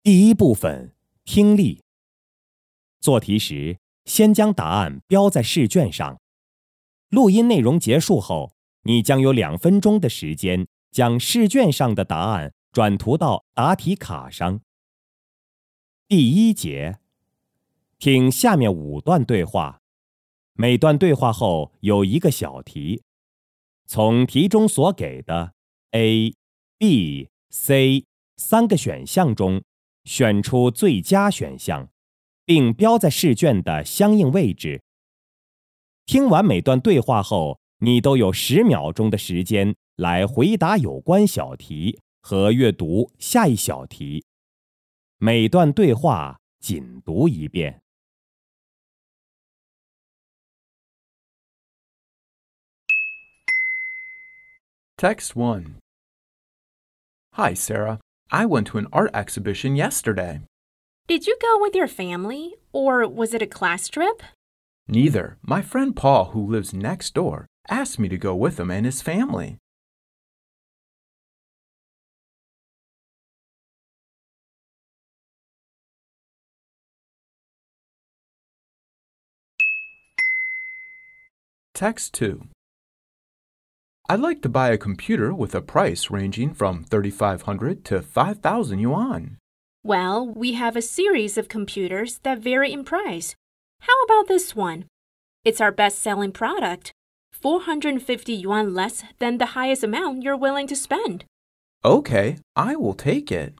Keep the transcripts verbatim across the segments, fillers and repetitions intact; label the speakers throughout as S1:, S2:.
S1: 第一部分，听力。做题时，先将答案标在试卷上。录音内容结束后，你将有两分钟的时间将试卷上的答案转涂到答题卡上。第一节，听下面五段对话，每段对话后有一个小题，从题中所给的 A、B、C 三个选项中选出最佳选项，并标在试卷的相应位置。听完每段对话后，你都有十秒钟的时间来回答有关小题和阅读下一小题。每段对话仅读一遍。
S2: Text one. Hi, Sarah. I went to an art exhibition yesterday.
S3: Did you go with your family, or was it a class trip?
S2: Neither. My friend Paul, who lives next door, asked me to go with him and his family. Text two. I'd like to buy a computer with a price ranging from thirty-five hundred to five thousand yuan.
S3: Well, we have a series of computers that vary in price. How about this one? It's our best-selling product. four hundred fifty yuan less than the highest amount you're willing to spend.
S2: Okay, I will take it.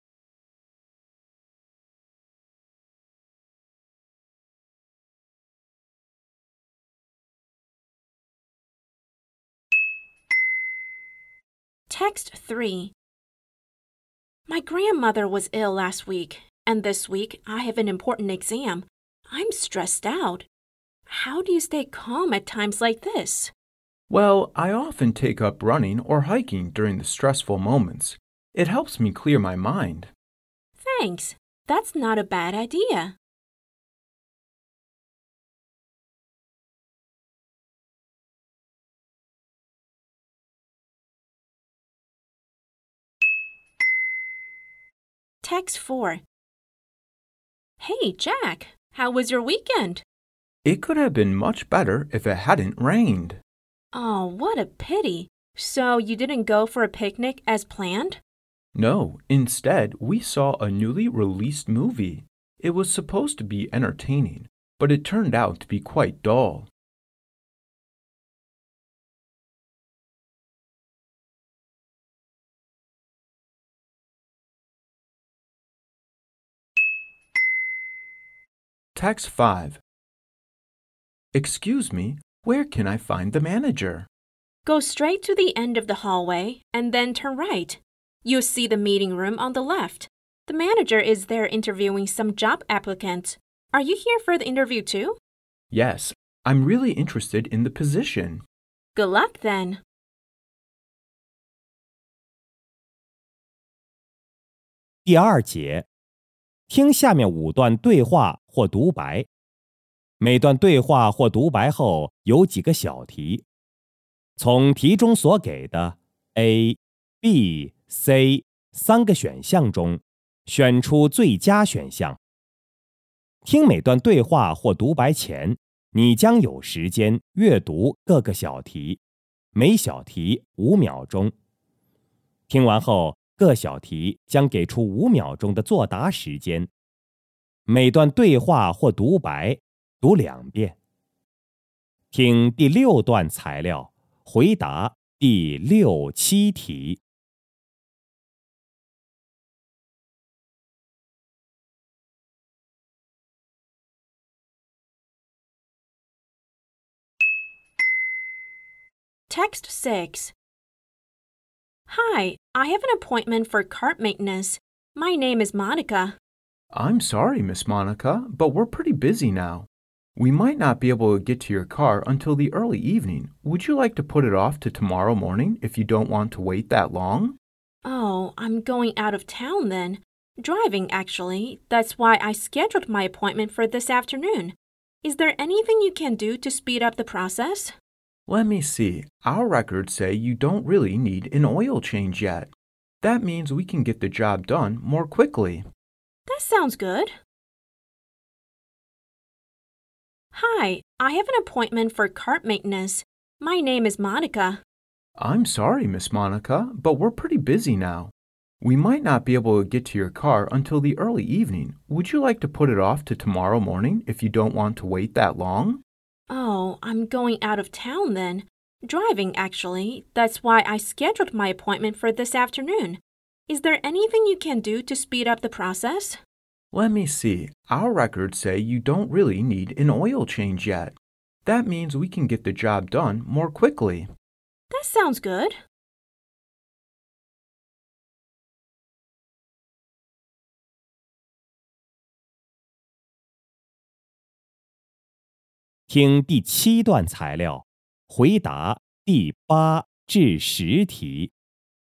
S3: Text three. My grandmother was ill last week, and this week I have an important exam. I'm stressed out. How do you stay calm at times like this?
S2: Well, I often take up running or hiking during the stressful moments. It helps me clear my mind.
S3: Thanks. That's not a bad idea. Text four. Hey, Jack, how was your weekend?
S2: It could have been much better if it hadn't rained.
S3: Oh, what a pity. So you didn't go for a picnic as planned?
S2: No, instead, we saw a newly released movie. It was supposed to be entertaining, but it turned out to be quite dull. Text five. Excuse me, where can I find the manager?
S3: Go straight to the end of the hallway and then turn right. You'll see the meeting room on the left. The manager is there interviewing some job applicants. Are you here for the interview too?
S2: Yes, I'm really interested in the position.
S3: Good luck then.
S1: 第二节，听下面五段对话或独白。每段对话或独白后有几个小题，从题中所给的 A、B、C 三个选项中选出最佳选项。听每段对话或独白前，你将有时间阅读各个小题，每小题五秒钟。听完后，各小题将给出五秒钟的作答时间。每段对话或独白读两遍。听第六段材料，回答第六、七题。
S3: Text six. Hi, I have an appointment for cart maintenance. My name is Monica.
S2: I'm sorry, Miss Monica, but we're pretty busy now. We might not be able to get to your car until the early evening. Would you like to put it off to tomorrow morning if you don't want to wait that long?
S3: Oh, I'm going out of town then. Driving, actually. That's why I scheduled my appointment for this afternoon. Is there anything you can do to speed up the process?
S2: Let me see. Our records say you don't really need an oil change yet. That means we can get the job done more quickly.
S3: That sounds good. Hi, I have an appointment for cart maintenance. My name is Monica.
S2: I'm sorry, Miss Monica, but we're pretty busy now. We might not be able to get to your car until the early evening. Would you like to put it off to tomorrow morning if you don't want to wait that long?
S3: Oh, I'm going out of town then. Driving, actually. That's why I scheduled my appointment for this afternoon. Is there anything you can do to speed up the process?
S2: Let me see. Our records say you don't really need an oil change yet. That means we can get the job done more quickly.
S3: That sounds good.
S1: 听第七段材料，回答第八至十题。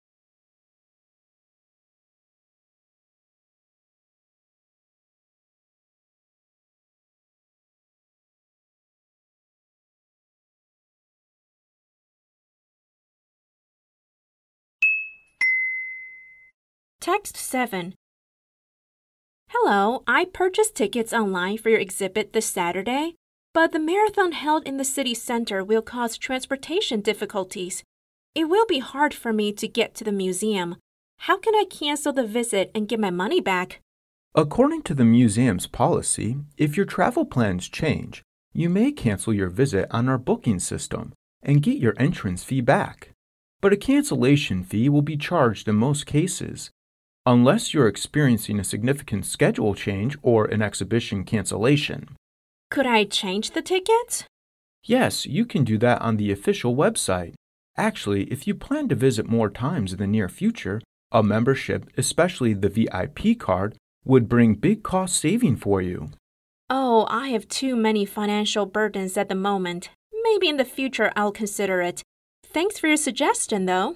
S3: Text seven. Hello, I purchased tickets online for your exhibit this Saturday, but the marathon held in the city center will cause transportation difficulties. It will be hard for me to get to the museum. How can I cancel the visit and get my money back?
S2: According to the museum's policy, if your travel plans change, you may cancel your visit on our booking system and get your entrance fee back. But a cancellation fee will be charged in most cases. Unless you're experiencing a significant schedule change or an exhibition cancellation.
S3: Could I change the tickets?
S2: Yes, you can do that on the official website. Actually, if you plan to visit more times in the near future, a membership, especially the V I P card, would bring big cost saving for you.
S3: Oh, I have too many financial burdens at the moment. Maybe in the future I'll consider it. Thanks for your suggestion, though.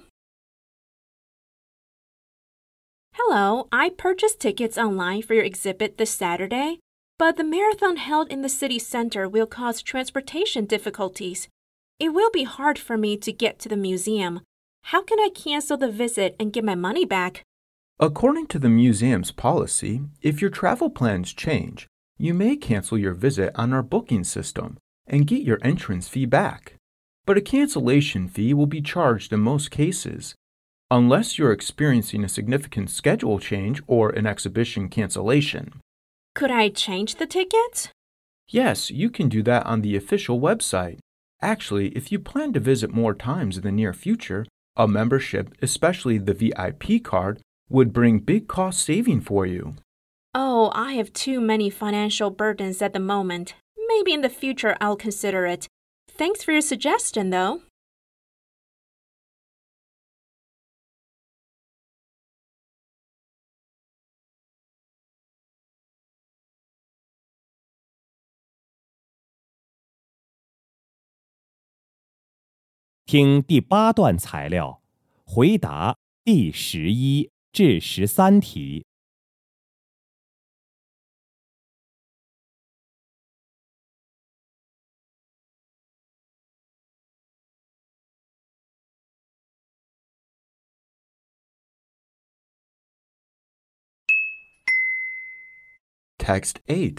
S3: Hello, I purchased tickets online for your exhibit this Saturday, but the marathon held in the city center will cause transportation difficulties. It will be hard for me to get to the museum. How can I cancel the visit and get my money back?
S2: According to the museum's policy, if your travel plans change, you may cancel your visit on our booking system and get your entrance fee back. But a cancellation fee will be charged in most cases. Unless you're experiencing a significant schedule change or an exhibition cancellation.
S3: Could I change the tickets?
S2: Yes, you can do that on the official website. Actually, if you plan to visit more times in the near future, a membership, especially the V I P card, would bring big cost saving for you.
S3: Oh, I have too many financial burdens at the moment. Maybe in the future I'll consider it. Thanks for your suggestion, though.
S1: 听第八段材料，回答第十一至十三题。
S2: Text eight.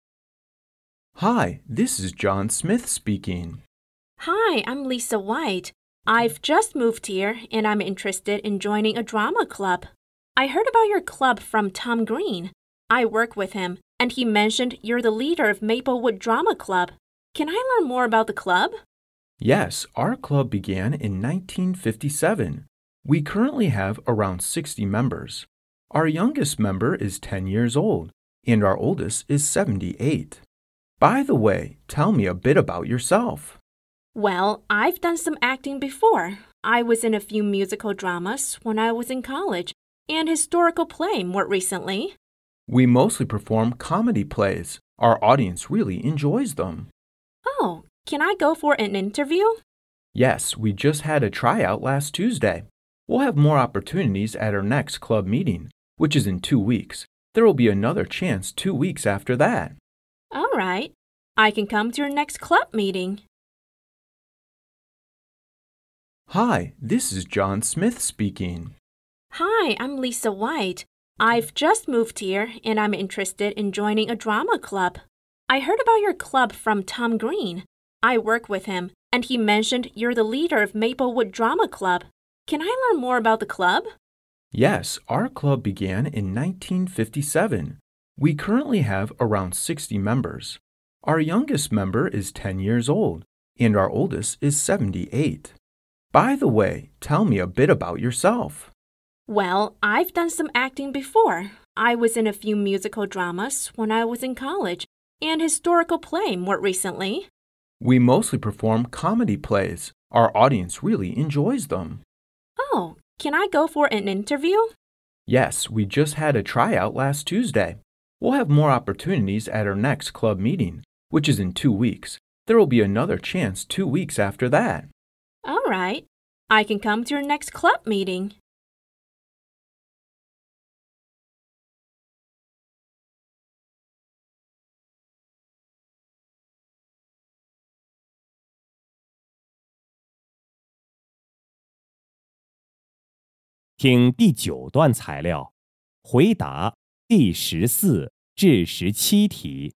S2: Hi, this is John Smith speaking.
S3: Hi, I'm Lisa White. I've just moved here and I'm interested in joining a drama club. I heard about your club from Tom Green. I work with him, and he mentioned you're the leader of Maplewood Drama Club. Can I learn more about the club?
S2: Yes, our club began in nineteen fifty-seven. We currently have around sixty members. Our youngest member is ten years old, and our oldest is seventy-eight. By the way, tell me a bit about yourself.
S3: Well, I've done some acting before. I was in a few musical dramas when I was in college, and historical play more recently.
S2: We mostly perform comedy plays. Our audience really enjoys them.
S3: Oh, can I go for an interview?
S2: Yes, we just had a tryout last Tuesday. We'll have more opportunities at our next club meeting, which is in two weeks. There will be another chance two weeks after that.
S3: All right. I can come to your next club meeting.
S2: Hi, this is John Smith speaking.
S3: Hi, I'm Lisa White. I've just moved here and I'm interested in joining a drama club. I heard about your club from Tom Green. I work with him, and he mentioned you're the leader of Maplewood Drama Club. Can I learn more about the club?
S2: Yes, our club began in nineteen fifty-seven. We currently have around sixty members. Our youngest member is ten years old, and our oldest is seventy-eight. By the way, tell me a bit about yourself.
S3: Well, I've done some acting before. I was in a few musical dramas when I was in college, and historical play more recently.
S2: We mostly perform comedy plays. Our audience really enjoys them.
S3: Oh, can I go for an interview?
S2: Yes, we just had a tryout last Tuesday. We'll have more opportunities at our next club meeting, which is in two weeks. There will be another chance two weeks after that.
S3: All right. I can come to your next club meeting.
S1: 听第九段材料，回答第十四至十七题。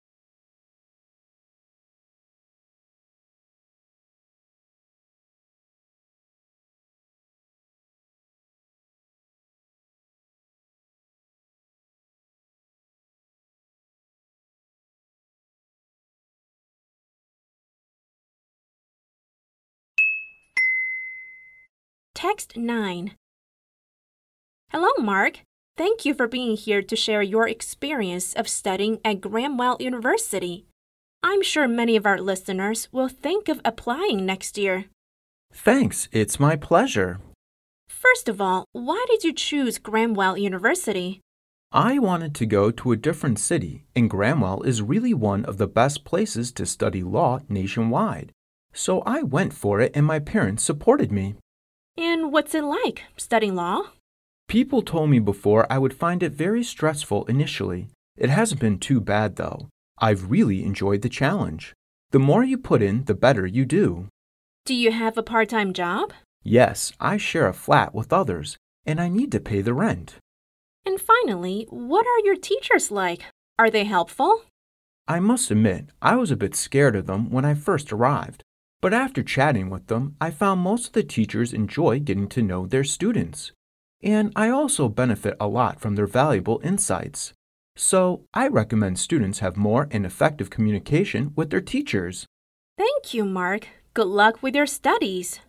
S3: Text nine. Hello, Mark. Thank you for being here to share your experience of studying at Gramwell University. I'm sure many of our listeners will think of applying next year.
S2: Thanks, it's my pleasure.
S3: First of all, why did you choose Gramwell University?
S2: I wanted to go to a different city, and Gramwell is really one of the best places to study law nationwide. So I went for it and my parents supported me.
S3: And what's it like, studying law?
S2: People told me before I would find it very stressful initially. It hasn't been too bad though. I've really enjoyed the challenge. The more you put in, the better you do.
S3: Do you have a part-time job?
S2: Yes, I share a flat with others, and I need to pay the rent.
S3: And finally, what are your teachers like? Are they helpful?
S2: I must admit, I was a bit scared of them when I first arrived. But after chatting with them, I found most of the teachers enjoy getting to know their students. And I also benefit a lot from their valuable insights. So I recommend students have more and effective communication with their teachers.
S3: Thank you, Mark. Good luck with your studies.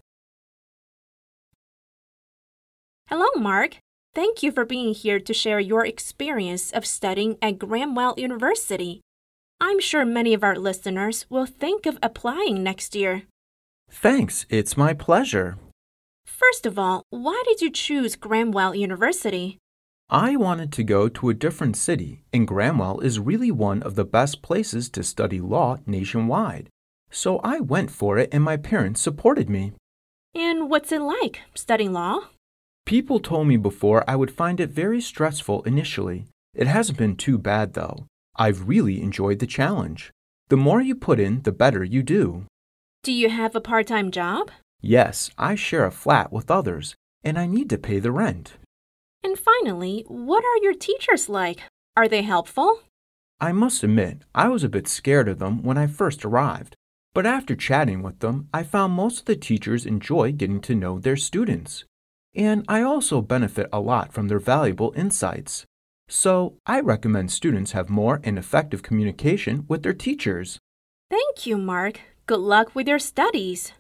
S3: Hello, Mark. Thank you for being here to share your experience of studying at Gramwell University. I'm sure many of our listeners will think of applying next year.
S2: Thanks, it's my pleasure.
S3: First of all, why did you choose Gramwell University?
S2: I wanted to go to a different city, and Gramwell is really one of the best places to study law nationwide. So I went for it and my parents supported me.
S3: And what's it like, studying law?
S2: People told me before I would find it very stressful initially. It hasn't been too bad though. I've really enjoyed the challenge. The more you put in, the better you do.
S3: Do you have a part-time job?
S2: Yes, I share a flat with others, and I need to pay the rent.
S3: And finally, what are your teachers like? Are they helpful?
S2: I must admit, I was a bit scared of them when I first arrived. But after chatting with them, I found most of the teachers enjoy getting to know their students. And I also benefit a lot from their valuable insights. So I recommend students have more and effective communication with their teachers.
S3: Thank you, Mark. Good luck with your studies.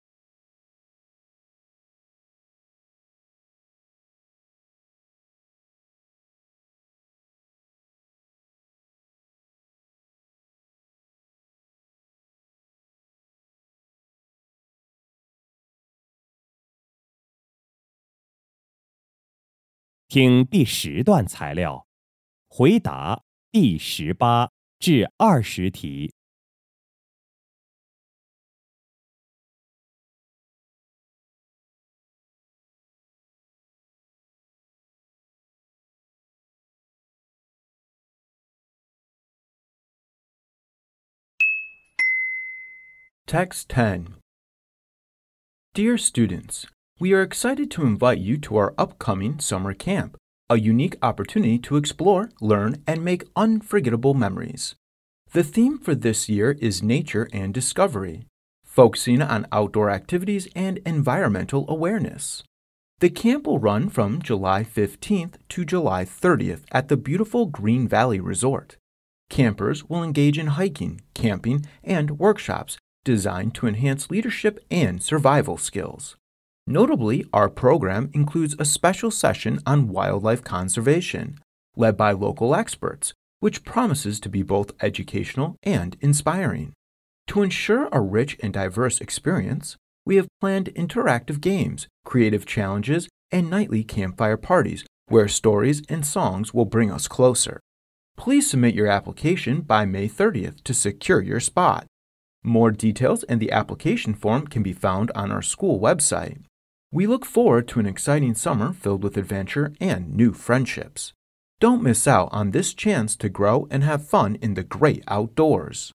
S1: 听第十段材料，回答第十八至二十题。
S2: Text ten. Dear students, we are excited to invite you to our upcoming summer camp, a unique opportunity to explore, learn, and make unforgettable memories. The theme for this year is Nature and Discovery, focusing on outdoor activities and environmental awareness. The camp will run from July fifteenth to July thirtieth at the beautiful Green Valley Resort. Campers will engage in hiking, camping, and workshops designed to enhance leadership and survival skills. Notably, our program includes a special session on wildlife conservation, led by local experts, which promises to be both educational and inspiring. To ensure a rich and diverse experience, we have planned interactive games, creative challenges, and nightly campfire parties where stories and songs will bring us closer. Please submit your application by May thirtieth to secure your spot. More details and the application form can be found on our school website. We look forward to an exciting summer filled with adventure and new friendships. Don't miss out on this chance to grow and have fun in the great outdoors.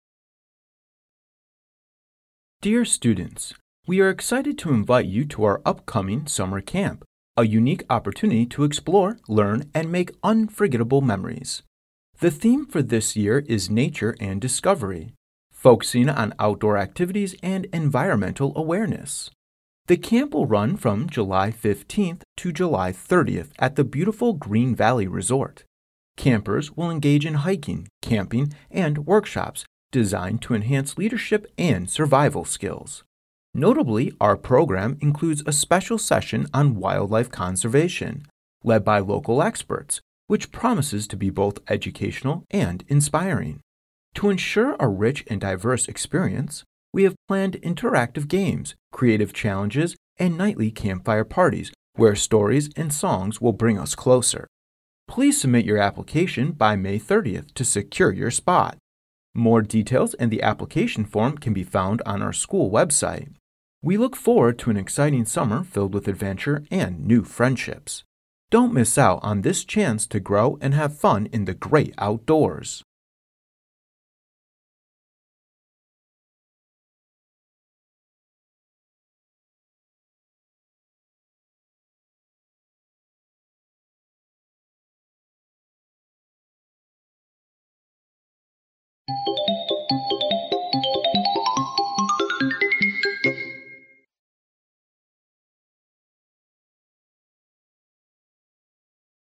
S2: Dear students, we are excited to invite you to our upcoming summer camp, a unique opportunity to explore, learn, and make unforgettable memories. The theme for this year is Nature and Discovery, focusing on outdoor activities and environmental awareness. The camp will run from July fifteenth to July thirtieth at the beautiful Green Valley Resort. Campers will engage in hiking, camping, and workshops designed to enhance leadership and survival skills. Notably, our program includes a special session on wildlife conservation, led by local experts, which promises to be both educational and inspiring. To ensure a rich and diverse experience, we have planned interactive games, creative challenges, and nightly campfire parties where stories and songs will bring us closer. Please submit your application by May thirtieth to secure your spot. More details and the application form can be found on our school website. We look forward to an exciting summer filled with adventure and new friendships. Don't miss out on this chance to grow and have fun in the great outdoors.